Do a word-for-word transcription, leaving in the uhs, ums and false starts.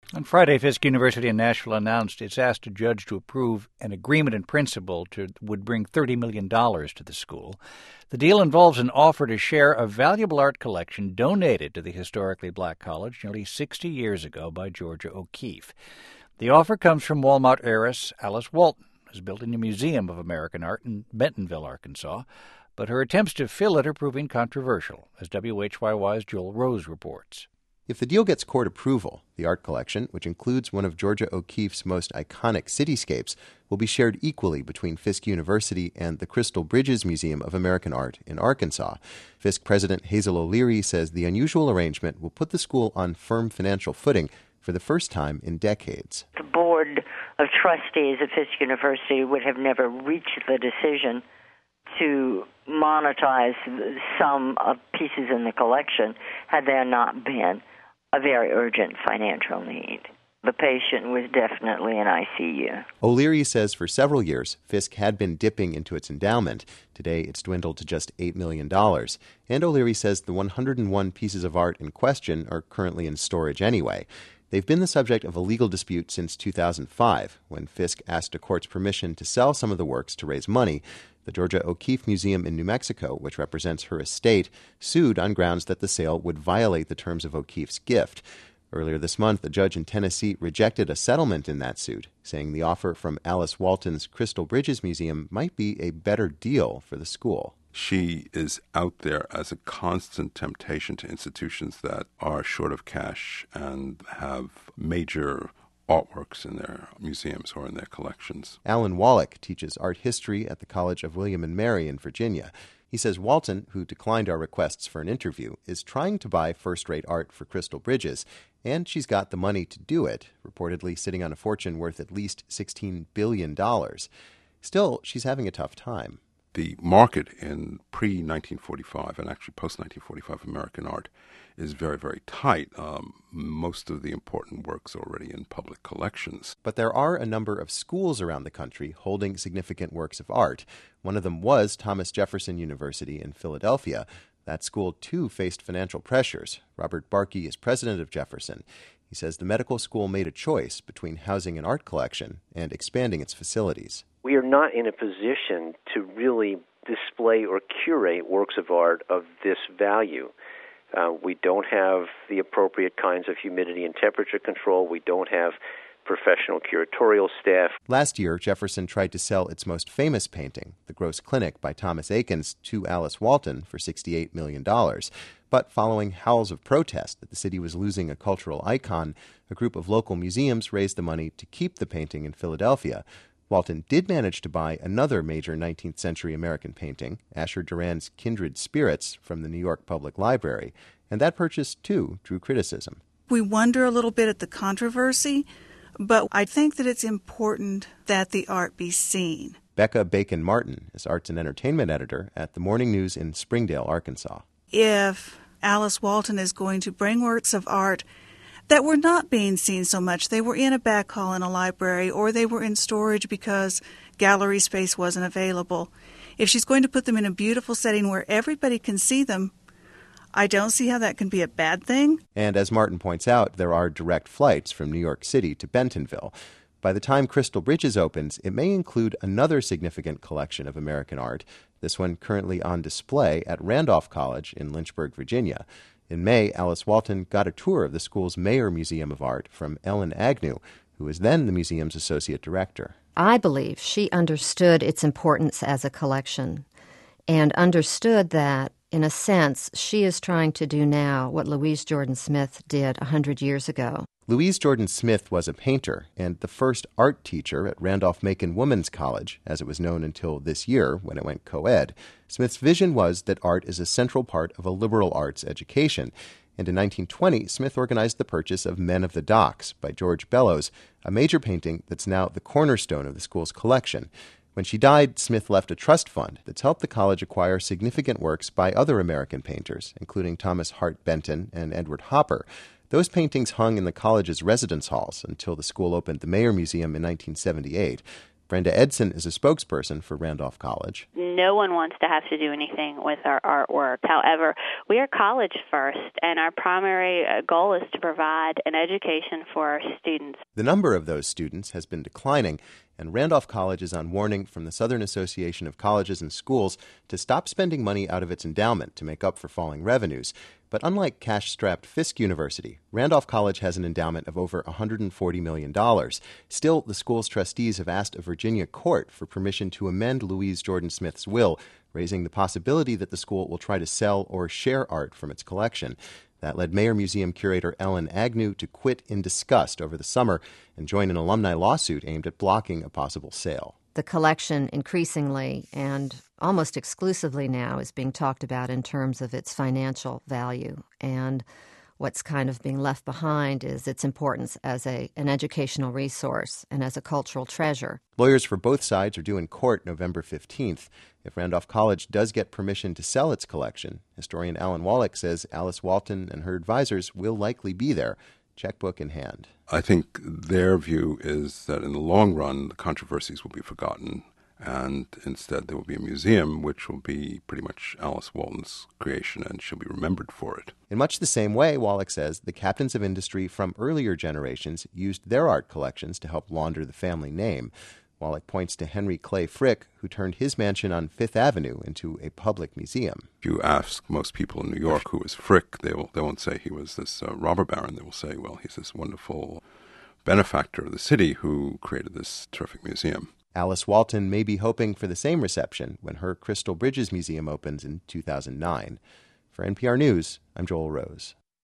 On Friday, Fisk University in Nashville announced it's asked a judge to approve an agreement in principle to would bring thirty million dollars to the school. The deal involves an offer to share a valuable art collection donated to the historically black college nearly sixty years ago by Georgia O'Keeffe. The offer comes from Walmart heiress Alice Walton, who's building a museum of American art in Bentonville, Arkansas. But her attempts to fill it are proving controversial, as W H Y Y's Joel Rose reports. If the deal gets court approval, the art collection, which includes one of Georgia O'Keeffe's most iconic cityscapes, will be shared equally between Fisk University and the Crystal Bridges Museum of American Art in Arkansas. Fisk President Hazel O'Leary says the unusual arrangement will put the school on firm financial footing for the first time in decades. The board of trustees at Fisk University would have never reached the decision to monetize some of pieces in the collection had there not been a very urgent financial need. The patient was definitely in I C U. O'Leary says for several years, Fisk had been dipping into its endowment. Today, it's dwindled to just eight million dollars. And O'Leary says the one hundred one pieces of art in question are currently in storage anyway. They've been the subject of a legal dispute since two thousand five, when Fisk asked a court's permission to sell some of the works to raise money. The Georgia O'Keeffe Museum in New Mexico, which represents her estate, sued on grounds that the sale would violate the terms of O'Keeffe's gift. Earlier this month, a judge in Tennessee rejected a settlement in that suit, saying the offer from Alice Walton's Crystal Bridges Museum might be a better deal for the school. She is out there as a constant temptation to institutions that are short of cash and have major artworks in their museums or in their collections. Alan Wallach teaches art history at the College of William and Mary in Virginia. He says Walton, who declined our requests for an interview, is trying to buy first-rate art for Crystal Bridges, and she's got the money to do it, reportedly sitting on a fortune worth at least sixteen billion dollars. Still, she's having a tough time. The market in pre-nineteen forty-five and actually post-nineteen forty-five American art is very, very tight. Um, most of the important works are already in public collections. But there are a number of schools around the country holding significant works of art. One of them was Thomas Jefferson University in Philadelphia. That school, too, faced financial pressures. Robert Barkey is president of Jefferson. He says the medical school made a choice between housing an art collection and expanding its facilities. We are not in a position to really display or curate works of art of this value. Uh, we don't have the appropriate kinds of humidity and temperature control. We don't have professional curatorial staff. Last year, Jefferson tried to sell its most famous painting, The Gross Clinic by Thomas Eakins, to Alice Walton for sixty-eight million dollars. But following howls of protest that the city was losing a cultural icon, a group of local museums raised the money to keep the painting in Philadelphia. Walton did manage to buy another major nineteenth century American painting, Asher Duran's Kindred Spirits, from the New York Public Library, and that purchase, too, drew criticism. We wonder a little bit at the controversy, but I think that it's important that the art be seen. Becca Bacon-Martin is arts and entertainment editor at the Morning News in Springdale, Arkansas. If Alice Walton is going to bring works of art that were not being seen so much, they were in a back hall in a library, or they were in storage because gallery space wasn't available. If she's going to put them in a beautiful setting where everybody can see them, I don't see how that can be a bad thing. And as Martin points out, there are direct flights from New York City to Bentonville. By the time Crystal Bridges opens, it may include another significant collection of American art, this one currently on display at Randolph College in Lynchburg, Virginia. In May, Alice Walton got a tour of the school's Mayer Museum of Art from Ellen Agnew, who was then the museum's associate director. I believe she understood its importance as a collection and understood that, in a sense, she is trying to do now what Louise Jordan Smith did a hundred years ago. Louise Jordan Smith was a painter and the first art teacher at Randolph-Macon Women's College, as it was known until this year when it went co-ed. Smith's vision was that art is a central part of a liberal arts education. And in nineteen twenty, Smith organized the purchase of Men of the Docks by George Bellows, a major painting that's now the cornerstone of the school's collection. When she died, Smith left a trust fund that's helped the college acquire significant works by other American painters, including Thomas Hart Benton and Edward Hopper. Those paintings hung in the college's residence halls until the school opened the Mayer Museum in nineteen seventy-eight. Brenda Edson is a spokesperson for Randolph College. No one wants to have to do anything with our artwork. However, we are college first, and our primary goal is to provide an education for our students. The number of those students has been declining, and Randolph College is on warning from the Southern Association of Colleges and Schools to stop spending money out of its endowment to make up for falling revenues. But unlike cash-strapped Fisk University, Randolph College has an endowment of over one hundred forty million dollars. Still, the school's trustees have asked a Virginia court for permission to amend Louise Jordan Smith's will, raising the possibility that the school will try to sell or share art from its collection. That led Mayer Museum curator Ellen Agnew to quit in disgust over the summer and join an alumni lawsuit aimed at blocking a possible sale. The collection increasingly and almost exclusively now is being talked about in terms of its financial value. And what's kind of being left behind is its importance as a an educational resource and as a cultural treasure. Lawyers for both sides are due in court November fifteenth. If Randolph College does get permission to sell its collection, historian Alan Wallach says Alice Walton and her advisors will likely be there, checkbook in hand. I think their view is that in the long run, the controversies will be forgotten, and instead there will be a museum which will be pretty much Alice Walton's creation, and she'll be remembered for it. In much the same way, Wallach says, the captains of industry from earlier generations used their art collections to help launder the family name. Wallach points to Henry Clay Frick, who turned his mansion on Fifth Avenue into a public museum. If you ask most people in New York who is Frick, they, will, they won't say he was this uh, robber baron. They will say, well, he's this wonderful benefactor of the city who created this terrific museum. Alice Walton may be hoping for the same reception when her Crystal Bridges Museum opens in two thousand nine. For N P R News, I'm Joel Rose.